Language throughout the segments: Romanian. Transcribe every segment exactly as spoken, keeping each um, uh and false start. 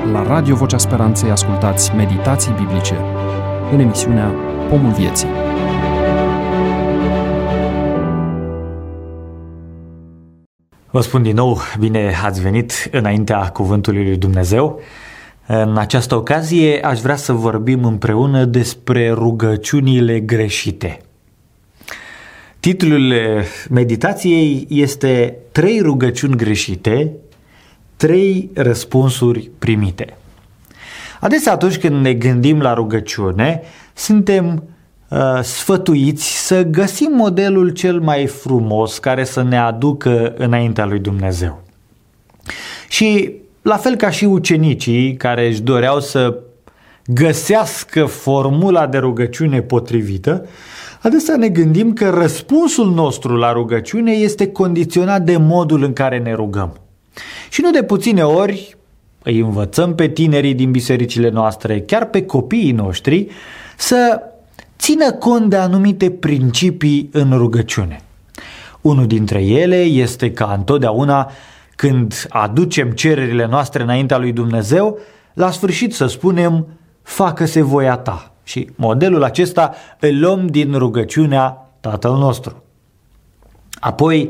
La Radio Vocea Speranței ascultați meditații biblice în emisiunea Pomul Vieții. Vă spun din nou, bine ați venit înaintea Cuvântului lui Dumnezeu. În această ocazie aș vrea să vorbim împreună despre rugăciunile greșite. Titlul meditației este Trei rugăciuni greșite, trei răspunsuri primite. Adesea atunci când ne gândim la rugăciune, suntem uh, sfătuiți să găsim modelul cel mai frumos care să ne aducă înaintea lui Dumnezeu. Și la fel ca și ucenicii care își doreau să găsească formula de rugăciune potrivită, adesea ne gândim că răspunsul nostru la rugăciune este condiționat de modul în care ne rugăm. Și nu de puține ori îi învățăm pe tinerii din bisericile noastre, chiar pe copiii noștri, să țină cont de anumite principii în rugăciune. Unul dintre ele este ca întotdeauna când aducem cererile noastre înaintea lui Dumnezeu, la sfârșit să spunem, facă-se voia ta. Și modelul acesta îl luăm din rugăciunea Tatăl nostru. Apoi,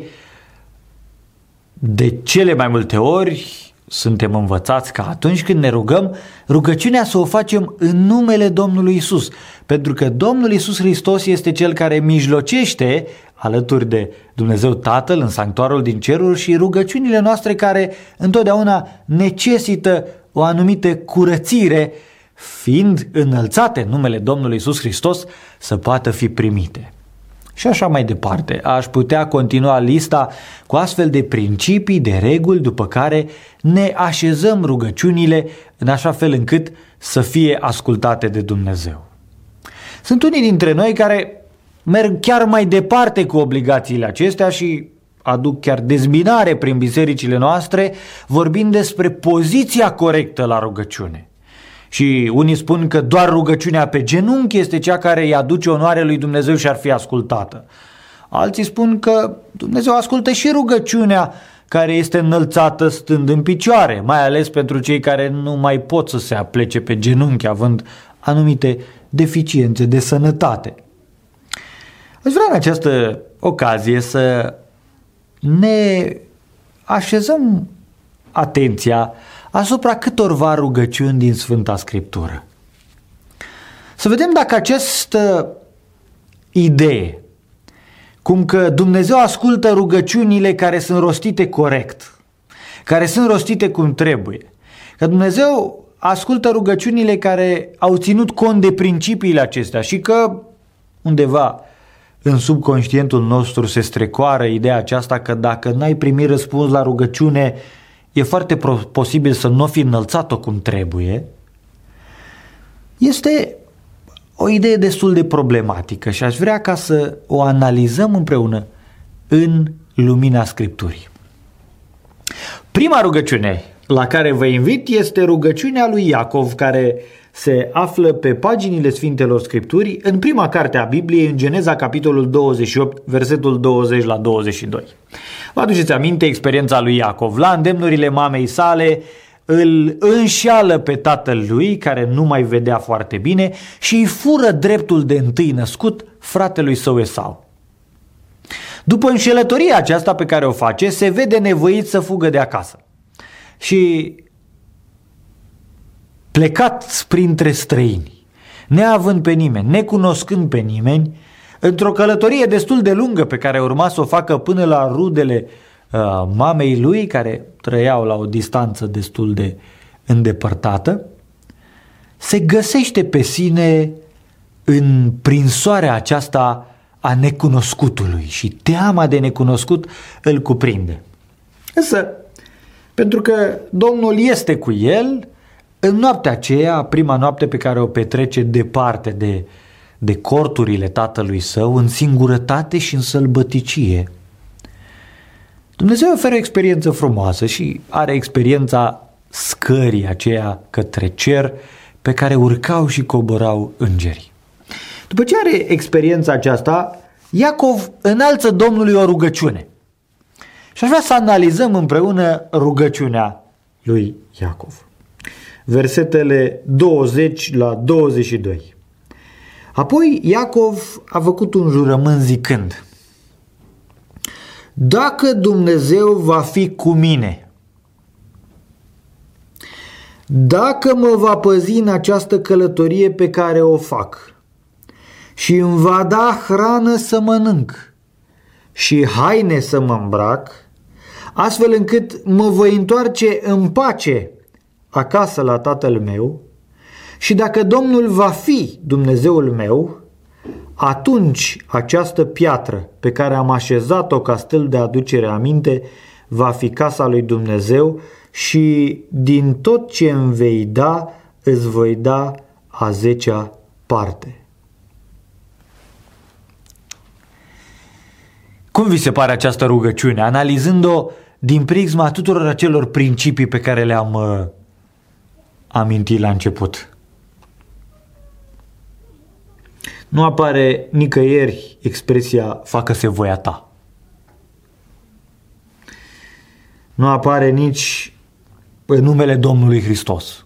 de cele mai multe ori suntem învățați că atunci când ne rugăm, rugăciunea să o facem în numele Domnului Isus, pentru că Domnul Isus Hristos este Cel care mijlocește alături de Dumnezeu Tatăl în sanctuarul din ceruri și rugăciunile noastre care întotdeauna necesită o anumită curățire, fiind înălțate în numele Domnului Isus Hristos, să poată fi primite. Și așa mai departe. Aș putea continua lista cu astfel de principii, de reguli, după care ne așezăm rugăciunile în așa fel încât să fie ascultate de Dumnezeu. Sunt unii dintre noi care merg chiar mai departe cu obligațiile acestea și aduc chiar dezbinare prin bisericile noastre, vorbind despre poziția corectă la rugăciune. Și unii spun că doar rugăciunea pe genunchi este cea care îi aduce onoare lui Dumnezeu și ar fi ascultată. Alții spun că Dumnezeu ascultă și rugăciunea care este înălțată stând în picioare, mai ales pentru cei care nu mai pot să se aplece pe genunchi, având anumite deficiențe de sănătate. Aș vrea în această ocazie să ne așezăm atenția asupra câtorva rugăciuni din Sfânta Scriptură. Să vedem dacă această idee, cum că Dumnezeu ascultă rugăciunile care sunt rostite corect, care sunt rostite cum trebuie, că Dumnezeu ascultă rugăciunile care au ținut cont de principiile acestea și că undeva în subconștientul nostru se strecoară ideea aceasta că dacă n-ai primit răspuns la rugăciune, e foarte posibil să nu fi înălțat-o cum trebuie, este o idee destul de problematică și aș vrea ca să o analizăm împreună în lumina Scripturii. Prima rugăciune la care vă invit este rugăciunea lui Iacov, care se află pe paginile Sfintelor Scripturii în prima carte a Bibliei, în Geneza, capitolul douăzeci și opt, versetul douăzeci la douăzeci și doi. Vă aduceți aminte experiența lui Iacov. La îndemnurile mamei sale îl înșeală pe tatăl lui, care nu mai vedea foarte bine, și îi fură dreptul de întâi născut fratelui său Esau. După înșelătoria aceasta pe care o face, se vede nevoit să fugă de acasă. Și plecat printre străini, neavând pe nimeni, necunoscând pe nimeni, într-o călătorie destul de lungă pe care urma să o facă până la rudele uh, mamei lui, care trăiau la o distanță destul de îndepărtată, se găsește pe sine în prinsoarea aceasta a necunoscutului și teama de necunoscut îl cuprinde. Însă, pentru că Domnul este cu el, în noaptea aceea, prima noapte pe care o petrece departe de, de corturile tatălui său, în singurătate și în sălbăticie, Dumnezeu oferă o experiență frumoasă și are experiența scării aceea către cer pe care urcau și coborau îngerii. După ce are experiența aceasta, Iacov înalță Domnului o rugăciune. Și aș vrea să analizăm împreună rugăciunea lui Iacov. versetele douăzeci la douăzeci și doi. Apoi Iacov a făcut un jurământ zicând: dacă Dumnezeu va fi cu mine, dacă mă va păzi în această călătorie pe care o fac și îmi va da hrană să mănânc și haine să mă îmbrac, astfel încât mă voi întoarce în pace acasă la tatăl meu, și dacă Domnul va fi Dumnezeul meu, atunci această piatră pe care am așezat-o ca stâlp de aducere aminte va fi casa lui Dumnezeu și din tot ce îmi vei da, îți voi da a zecea parte. Cum vi se pare această rugăciune, analizând-o din prisma tuturor acelor principii pe care le-am uh, amintit la început? Nu apare nicăieri expresia facă-se voia ta. Nu apare nici în numele Domnului Hristos.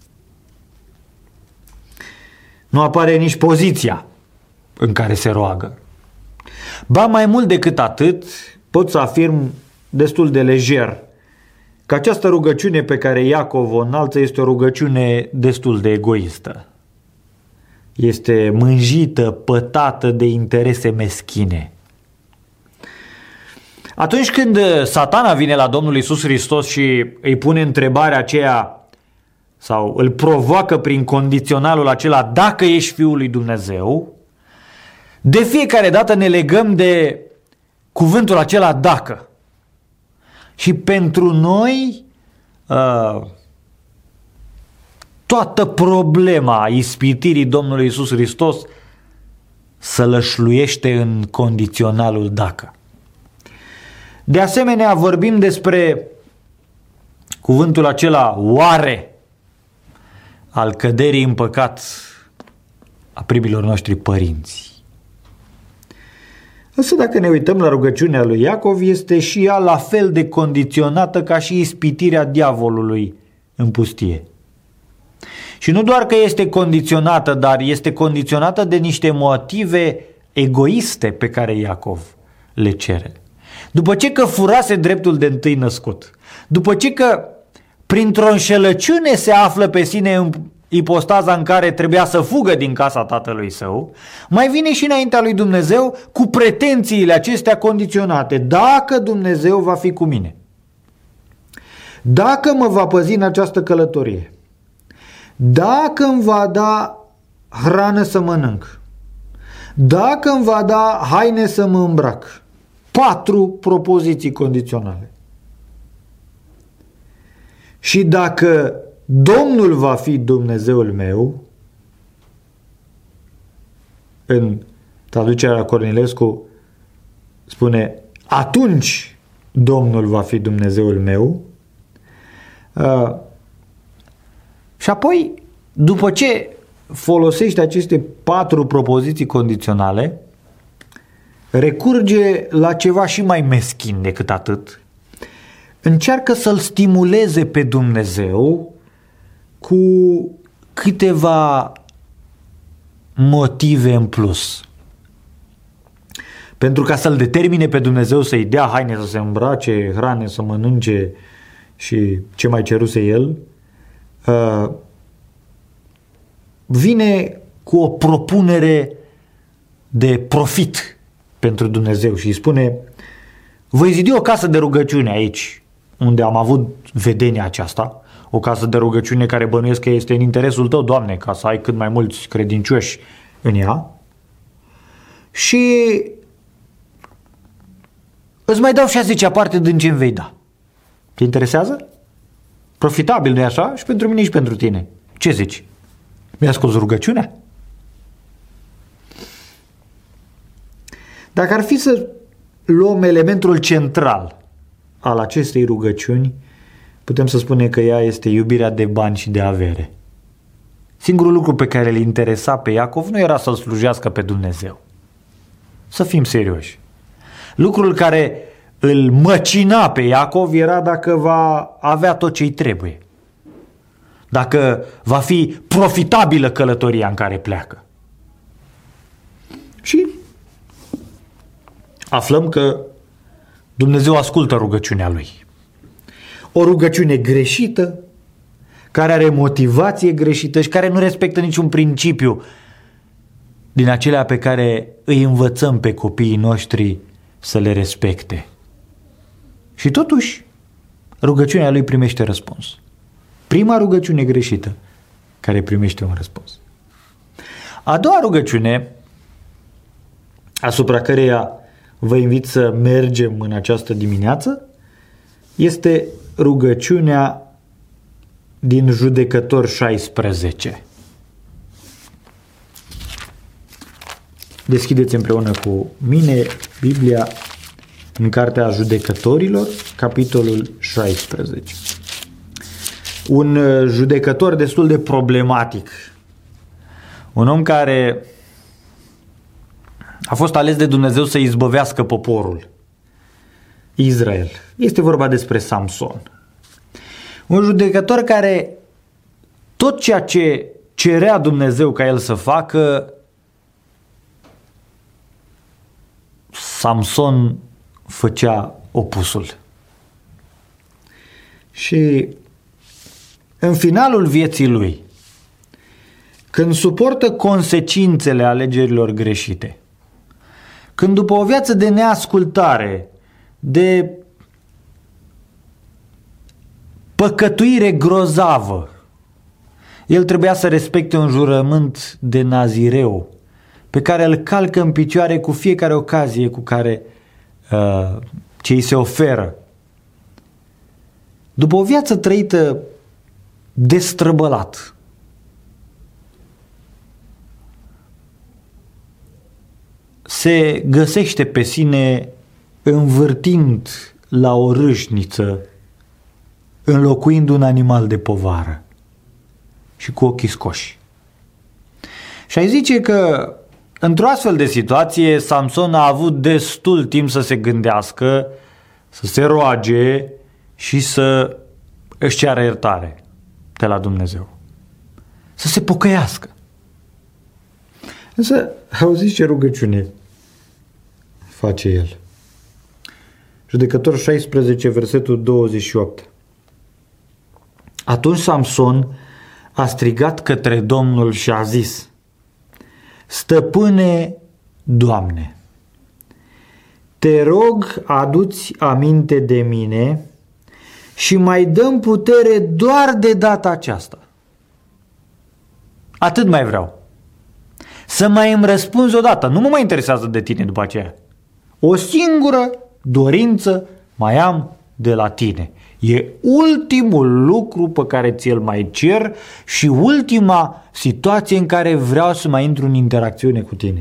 Nu apare nici poziția în care se roagă. Ba mai mult decât atât, pot să afirm destul de lejer că această rugăciune pe care Iacov o înalță este o rugăciune destul de egoistă. Este mânjită, pătată de interese meschine. Atunci când Satana vine la Domnul Iisus Hristos și îi pune întrebarea aceea sau îl provoacă prin condiționalul acela: dacă ești Fiul lui Dumnezeu, de fiecare dată ne legăm de cuvântul acela dacă. Și pentru noi uh, toată problema ispitirii Domnului Iisus Hristos se lășluiește în condiționalul dacă. De asemenea, vorbim despre cuvântul acela oare al căderii în păcat a primilor noștri părinți. Însă dacă ne uităm la rugăciunea lui Iacov, este și ea la fel de condiționată ca și ispitirea diavolului în pustie. Și nu doar că este condiționată, dar este condiționată de niște motive egoiste pe care Iacov le cere. După ce că furase dreptul de întâi născut, după ce că printr-o înșelăciune se află pe sine în ipostaza în care trebuia să fugă din casa tatălui său, mai vine și înaintea lui Dumnezeu cu pretențiile acestea condiționate: dacă Dumnezeu va fi cu mine, dacă mă va păzi în această călătorie, dacă îmi va da hrană să mănânc, dacă îmi va da haine să mă îmbrac. Patru propoziții condiționale. Și dacă Domnul va fi Dumnezeul meu, în traducerea Cornilescu spune atunci Domnul va fi Dumnezeul meu. Uh, și apoi, după ce folosește aceste patru propoziții condiționale, recurge la ceva și mai meschin decât atât. Încearcă să-L stimuleze pe Dumnezeu cu câteva motive în plus. Pentru ca să-L determine pe Dumnezeu să-i dea haine să se îmbrace, hrane să mănânce și ce mai ceruse El, vine cu o propunere de profit pentru Dumnezeu și îi spune: voi zidi o casă de rugăciune aici unde am avut vedenia aceasta, o casă de rugăciune care bănuiesc că este în interesul tău, Doamne, ca să ai cât mai mulți credincioși în ea, și îți mai dau și a zecea parte din ce îmi vei da. Te interesează? Profitabil, nu-i așa? Și pentru mine și pentru tine. Ce zici? Mi-a scos rugăciunea? Dacă ar fi să luăm elementul central al acestei rugăciuni, putem să spunem că ea este iubirea de bani și de avere. Singurul lucru pe care îl interesa pe Iacov nu era să-L slujească pe Dumnezeu. Să fim serioși. Lucrul care îl măcina pe Iacov era dacă va avea tot ce-i trebuie. dacă va fi profitabilă călătoria în care pleacă. Și aflăm că Dumnezeu ascultă rugăciunea lui. O rugăciune greșită, care are motivație greșită și care nu respectă niciun principiu din acelea pe care îi învățăm pe copiii noștri să le respecte. Și totuși, rugăciunea lui primește răspuns. Prima rugăciune greșită care primește un răspuns. A doua rugăciune, asupra căreia vă invit să mergem în această dimineață, este rugăciunea din Judecători șaisprezece. Deschideți împreună cu mine Biblia în Cartea Judecătorilor, capitolul șaisprezece. Un judecător destul de problematic. Un om care a fost ales de Dumnezeu să izbăvească poporul Israel. Este vorba despre Samson. Un judecător care tot ceea ce cerea Dumnezeu ca el să facă, Samson făcea opusul. Și în finalul vieții lui, când suportă consecințele alegerilor greșite, când după o viață de neascultare, de păcătuire grozavă, el trebuia să respecte un jurământ de nazireu pe care îl calcă în picioare cu fiecare ocazie cu care uh, ce îi se oferă. După o viață trăită destrăbălat, se găsește pe sine învârtind la o râșniță, înlocuind un animal de povară și cu ochii scoși. Și ai zice că într-o astfel de situație Samson a avut destul timp să se gândească, să se roage și să își ceară iertare de la Dumnezeu. Să se pocăiască. Însă, auziți ce rugăciune face el. Judecător șaisprezece, versetul douăzeci și opt. Atunci Samson a strigat către Domnul și a zis: Stăpâne, Doamne, te rog, adu-ți aminte de mine și mai dăm putere doar de data aceasta. Atât mai vreau. Să mai îmi răspunzi odată. Nu mă mai interesează de tine după aceea. O singură dorință mai am de la tine. E ultimul lucru pe care ți-l mai cer și ultima situație în care vreau să mai intru în interacțiune cu tine.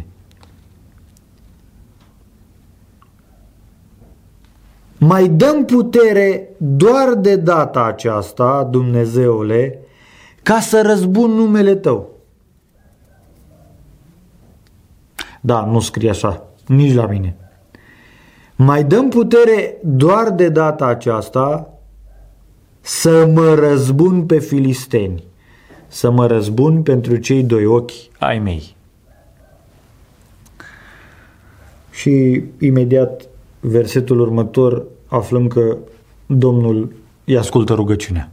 Mai dăm putere doar de data aceasta, Dumnezeule, ca să răzbun numele tău. Da, nu scrie așa, nici la mine. Mai dăm putere doar de data aceasta să mă răzbun pe filisteni, să mă răzbun pentru cei doi ochi ai mei. Și imediat versetul următor aflăm că Domnul îi ascultă rugăciunea.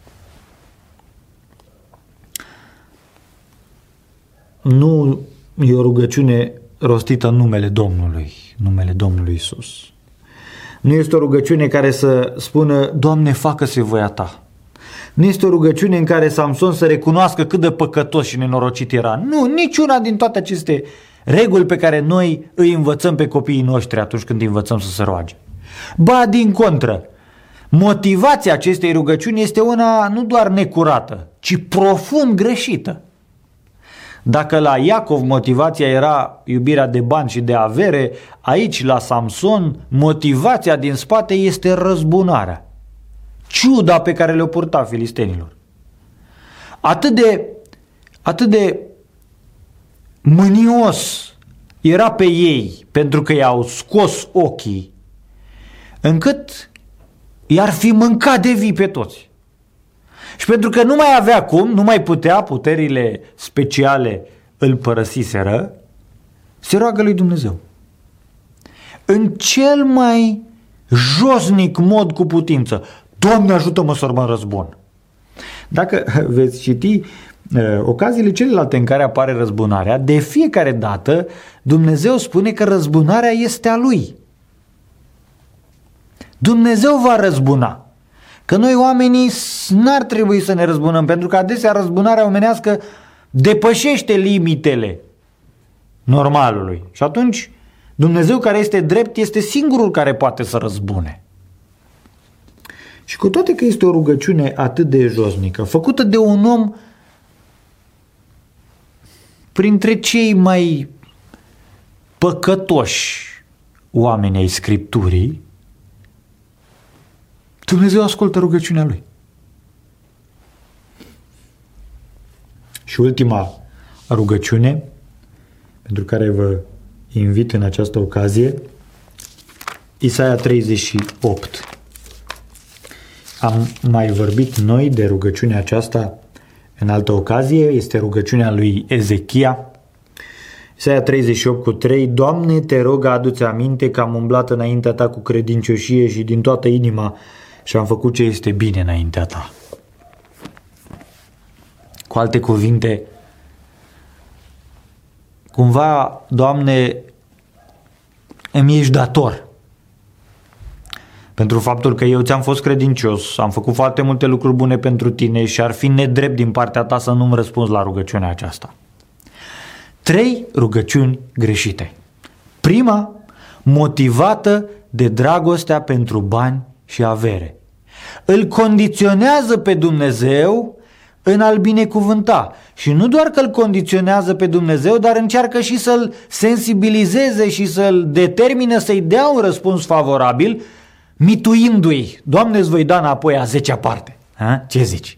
Nu e o rugăciune rostită în numele Domnului, numele Domnului Iisus. Nu este o rugăciune care să spună: Doamne, facă-se voia ta. Nu este o rugăciune în care Samson să recunoască cât de păcătos și nenorocit era. Nu, niciuna din toate aceste reguli pe care noi îi învățăm pe copiii noștri atunci când îi învățăm să se roage. Ba, din contră, motivația acestei rugăciuni este una nu doar necurată, ci profund greșită. Dacă la Iacov motivația era iubirea de bani și de avere, aici la Samson motivația din spate este răzbunarea, ciuda pe care le-o purta filistenilor. Atât de, atât de mânios era pe ei pentru că i-au scos ochii, încât i-ar fi mâncat de vii pe toți. Și Și pentru că nu mai avea cum, nu mai putea, puterile speciale îl părăsiseră, se roagă lui Dumnezeu. În cel mai josnic mod cu putință: Doamne, ajută-mă să mă răzbun. Dacă veți citi uh, ocaziile celelalte în care apare răzbunarea, de fiecare dată Dumnezeu spune că răzbunarea este a Lui. Dumnezeu va răzbuna. Că noi oamenii n-ar trebui să ne răzbunăm, pentru că adesea răzbunarea omenească depășește limitele normalului. Și atunci Dumnezeu, care este drept, este singurul care poate să răzbune. Și cu toate că este o rugăciune atât de josnică, făcută de un om printre cei mai păcătoși oameni ai Scripturii, Dumnezeu ascultă rugăciunea lui. Și ultima rugăciune pentru care vă invit în această ocazie, Isaia treizeci și opt. Am mai vorbit noi de rugăciunea aceasta în altă ocazie, este rugăciunea lui Ezechia. Isaia treizeci și opt cu trei: Doamne, te rog, adu-ți aminte că am umblat înaintea ta cu credincioșie și din toată inima și am făcut ce este bine înaintea ta. Cu alte cuvinte, cumva, Doamne, îmi ești dator pentru faptul că eu ți-am fost credincios, am făcut foarte multe lucruri bune pentru tine și ar fi nedrept din partea ta să nu-mi răspunzi la rugăciunea aceasta. Trei rugăciuni greșite. Prima, motivată de dragostea pentru bani și avere. Îl condiționează pe Dumnezeu în a-L binecuvânta. Și nu doar că îl condiționează pe Dumnezeu, dar încearcă și să-L sensibilizeze și să-L determine să-i dea un răspuns favorabil, mituindu-i: Doamne, îți voi da înapoi a zecea parte. Ha? Ce zici?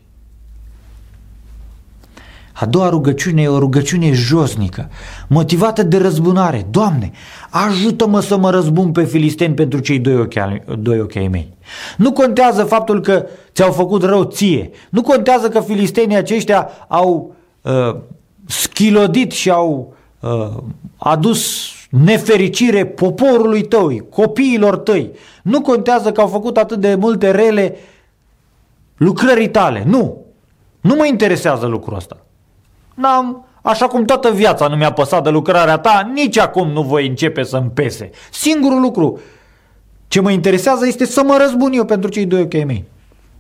A doua rugăciune e o rugăciune josnică, motivată de răzbunare. Doamne, ajută-mă să mă răzbun pe filisteni pentru cei doi ochi, ai, doi ochi ai mei. Nu contează faptul că ți-au făcut rău ție. Nu contează că filistenii aceștia au uh, schilodit și au uh, adus nefericire poporului tău, copiilor tăi. Nu contează că au făcut atât de multe rele lucrării tale. Nu. Nu mă interesează lucrul ăsta. N-am, așa cum toată viața nu mi-a păsat de lucrarea ta, nici acum nu voi începe să-mi pese. Singurul lucru ce mă interesează este să mă răzbun eu pentru cei doi ochi ai mei.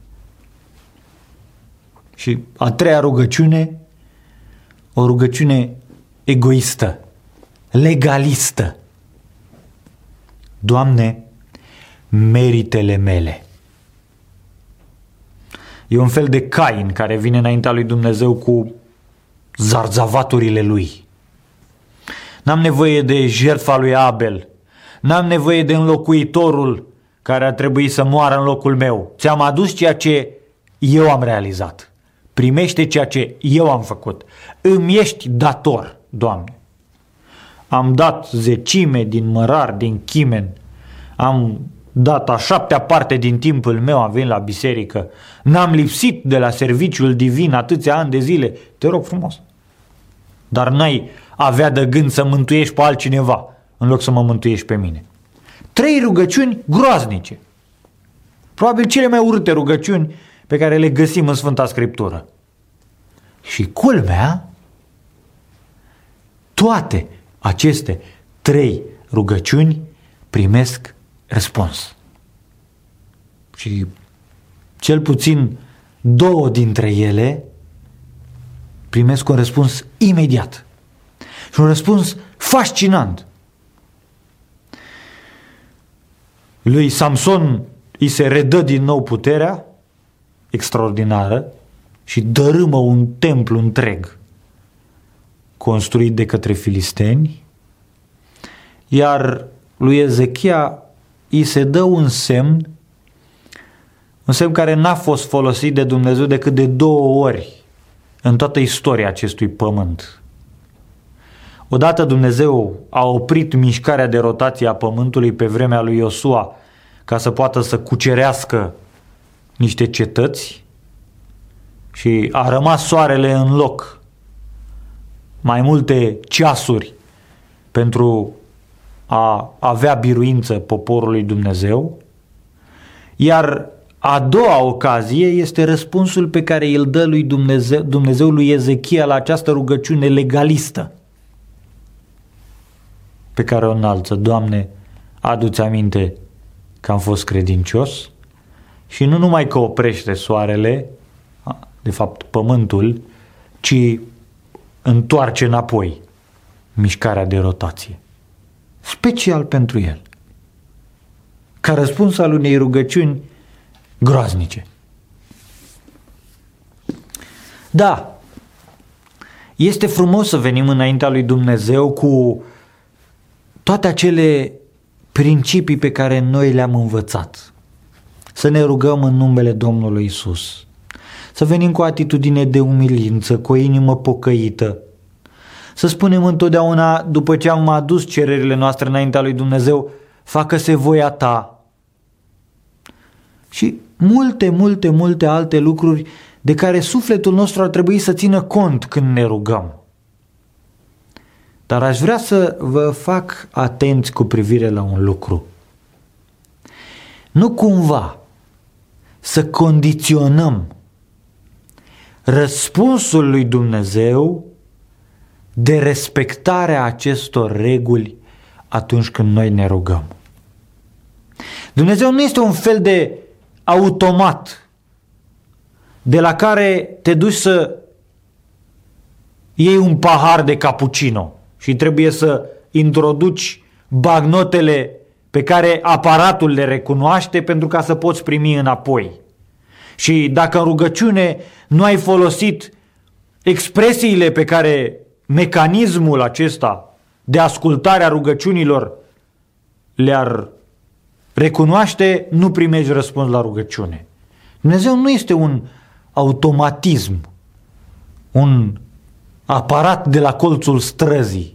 Și a treia rugăciune, o rugăciune egoistă, legalistă. Doamne, meritele mele. E un fel de Cain care vine înaintea lui Dumnezeu cu zarzavaturile lui. N-am nevoie de jertfa lui Abel. N-am nevoie de înlocuitorul care ar trebui să moară în locul meu. Ți-am adus ceea ce eu am realizat. Primește ceea ce eu am făcut. Îmi ești dator, Doamne. Am dat zecime din mărar, din chimen. Am dat a șaptea parte din timpul meu, am venit la biserică. N-am lipsit de la serviciul divin atâția ani de zile. Te rog frumos. Dar n-ai avea de gând să mântuiești pe altcineva în loc să mă mântuiești pe mine. Trei rugăciuni groaznice. Probabil cele mai urâte rugăciuni pe care le găsim în Sfânta Scriptură. Și culmea, toate aceste trei rugăciuni primesc răspuns. Și cel puțin două dintre ele primesc un răspuns imediat. Și un răspuns fascinant. Lui Samson îi se redă din nou puterea extraordinară și dărâmă un templu întreg construit de către filisteni, iar lui Ezechia îi se dă un semn, un semn care n-a fost folosit de Dumnezeu decât de două ori în toată istoria acestui pământ. Odată Dumnezeu a oprit mișcarea de rotație a pământului pe vremea lui Iosua ca să poată să cucerească niște cetăți, și a rămas soarele în loc mai multe ceasuri pentru a avea biruință poporul lui Dumnezeu, iar a doua ocazie este răspunsul pe care îl dă lui Dumnezeu, Dumnezeu lui Ezechia la această rugăciune legalistă pe care o înalță. Doamne, adu-ți aminte că am fost credincios și nu numai că oprește soarele, de fapt pământul, ci întoarce înapoi mișcarea de rotație. Special pentru el. Ca răspuns al unei rugăciuni groaznice. Da, este frumos să venim înaintea lui Dumnezeu cu toate acele principii pe care noi le-am învățat. Să ne rugăm în numele Domnului Isus. Să venim cu o atitudine de umilință, cu o inimă pocăită. Să spunem întotdeauna, după ce am adus cererile noastre înaintea lui Dumnezeu, facă-se voia ta. Și multe, multe, multe alte lucruri de care sufletul nostru ar trebui să țină cont când ne rugăm. Dar aș vrea să vă fac atenți cu privire la un lucru. Nu cumva să condiționăm răspunsul lui Dumnezeu de respectarea acestor reguli atunci când noi ne rugăm. Dumnezeu nu este un fel de automat de la care te duci să iei un pahar de cappuccino și trebuie să introduci bagnotele pe care aparatul le recunoaște pentru ca să poți primi înapoi. Și dacă în rugăciune nu ai folosit expresiile pe care mecanismul acesta de ascultare a rugăciunilor le-ar recunoaște, nu primești răspuns la rugăciune. Dumnezeu nu este un automatism, un aparat de la colțul străzii.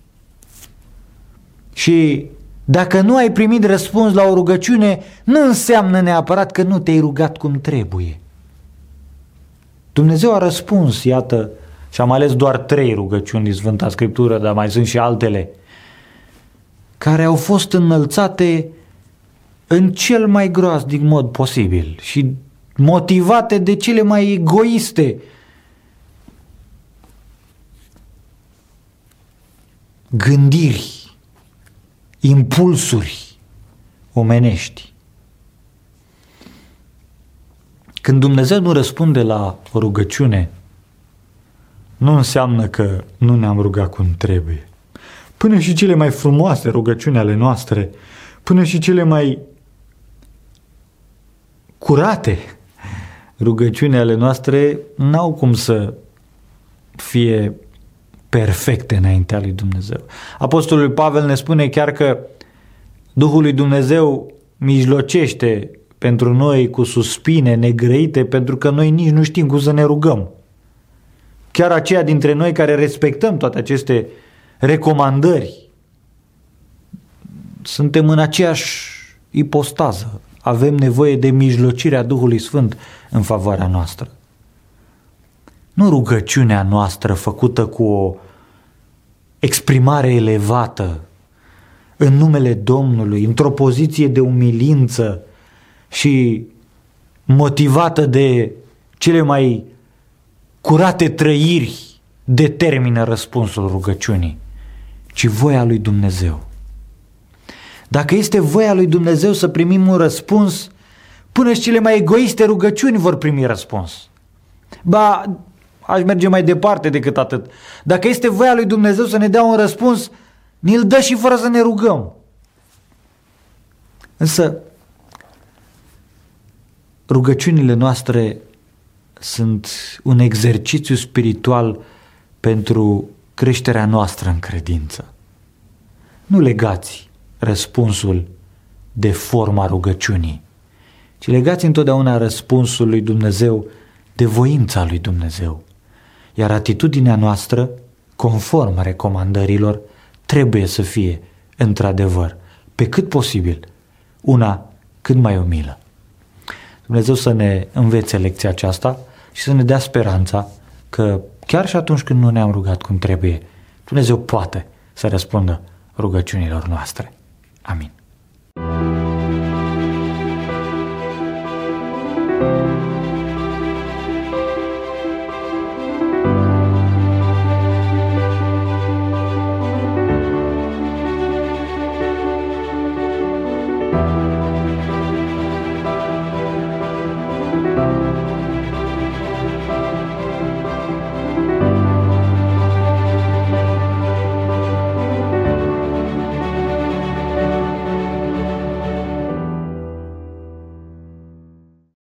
Și dacă nu ai primit răspuns la o rugăciune, nu înseamnă neapărat că nu te-ai rugat cum trebuie. Dumnezeu a răspuns, iată, și am ales doar trei rugăciuni din Sfânta Scriptură, dar mai sunt și altele, care au fost înălțate în cel mai groaznic mod posibil și motivate de cele mai egoiste gândiri, impulsuri omenești. Când Dumnezeu nu răspunde la o rugăciune, nu înseamnă că nu ne-am rugat cum trebuie. Până și cele mai frumoase rugăciuni ale noastre, până și cele mai curate rugăciuni ale noastre n-au cum să fie perfecte înaintea lui Dumnezeu. Apostolul Pavel ne spune chiar că Duhul lui Dumnezeu mijlocește pentru noi cu suspine negrăite pentru că noi nici nu știm cum să ne rugăm. Chiar aceia dintre noi care respectăm toate aceste recomandări suntem în aceeași ipostază. Avem nevoie de mijlocirea Duhului Sfânt în favoarea noastră. Nu rugăciunea noastră făcută cu o exprimare elevată în numele Domnului, într-o poziție de umilință și motivată de cele mai curate trăiri, determină răspunsul rugăciunii, ci voia lui Dumnezeu. Dacă este voia lui Dumnezeu să primim un răspuns, până și cele mai egoiste rugăciuni vor primi răspuns. Ba, aș merge mai departe decât atât. Dacă este voia lui Dumnezeu să ne dea un răspuns, ne-l dă și fără să ne rugăm. Însă, rugăciunile noastre sunt un exercițiu spiritual pentru creșterea noastră în credință. Nu legați răspunsul de forma rugăciunii, ci legați întotdeauna răspunsul lui Dumnezeu de voința lui Dumnezeu. Iar atitudinea noastră, conform recomandărilor, trebuie să fie, într-adevăr, pe cât posibil, una cât mai umilă. Dumnezeu să ne învețe lecția aceasta și să ne dea speranța că chiar și atunci când nu ne-am rugat cum trebuie, Dumnezeu poate să răspundă rugăciunilor noastre. Amin.